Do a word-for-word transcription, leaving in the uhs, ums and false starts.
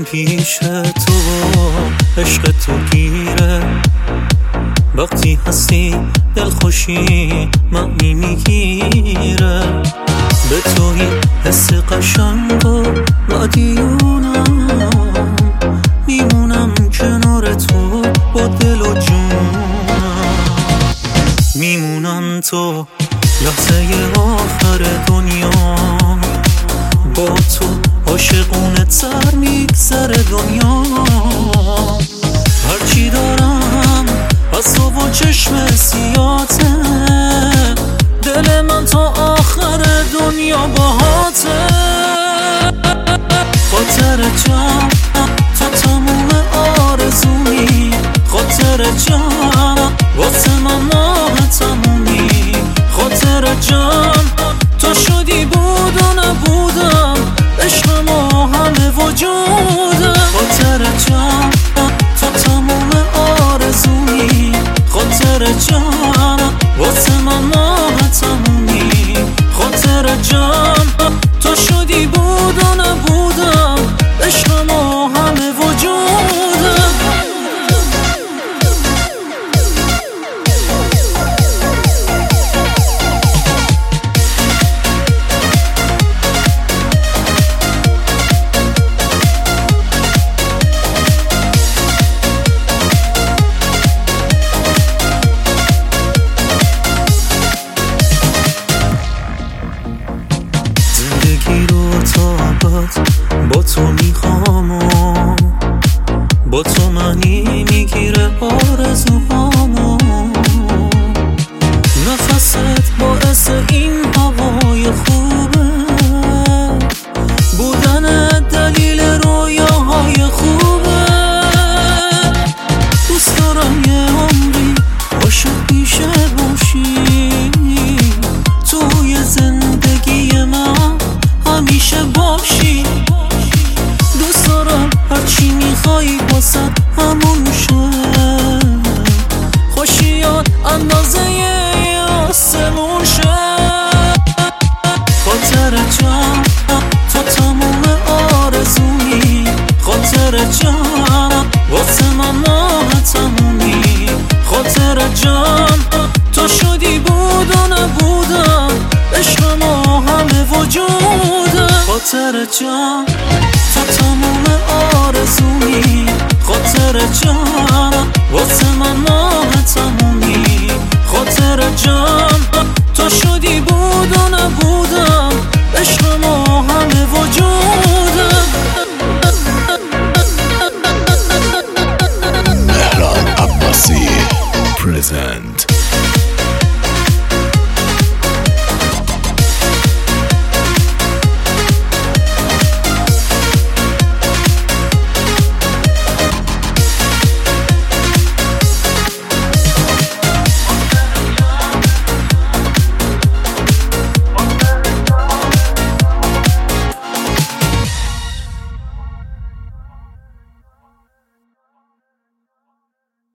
پیش تو عشق تو گیره، وقتی هستی دلخوشی معنی میگیره. به توی حس قشنگ و مدیونم، میمونم کنار تو با دل و جونم. میمونم تو لحظه آخر دنیا، با تو عاشقونه تر میگذره دنیا. هرچی دارم از تو و چشم سیاته، دل من تا آخر دنیا باهاته. خاطر جان تو تموم آرزومی، خاطر جان واسه من ماه تمومی. خاطر جان تو شدی بود و نبودم، عشق ما همه وجودم. خاطر جان تو تموم آرزومی، خاطر جان واسه من ماه تمومی. خاطر جان تو شدی بود و نبودم، عشق ما همه وجودم. زندگی رو تا ابد با تو میخوام و با تو معنی میگیره آرزوهامو. نفست باعث این هوای خوبه، بودن دلیل رویاهای خوبه. دوست دارم یه عمری عاشق پیشه باشی، توی زندگی من همیشه باشی. دوست دارم هرچی میخوایی واسه همون شه، خوشیات اندازه آسمون شه. خاطر جان تو تموم آرزومی، خاطر جان واسه من ماه تمومی. خاطر جان تو شدی بود و نبودم، عشق ما همه وجودم. خاطر جان تو تموم آرزومی، خاطر جان واسه من ماه تمومی. خاطر جان تو شدی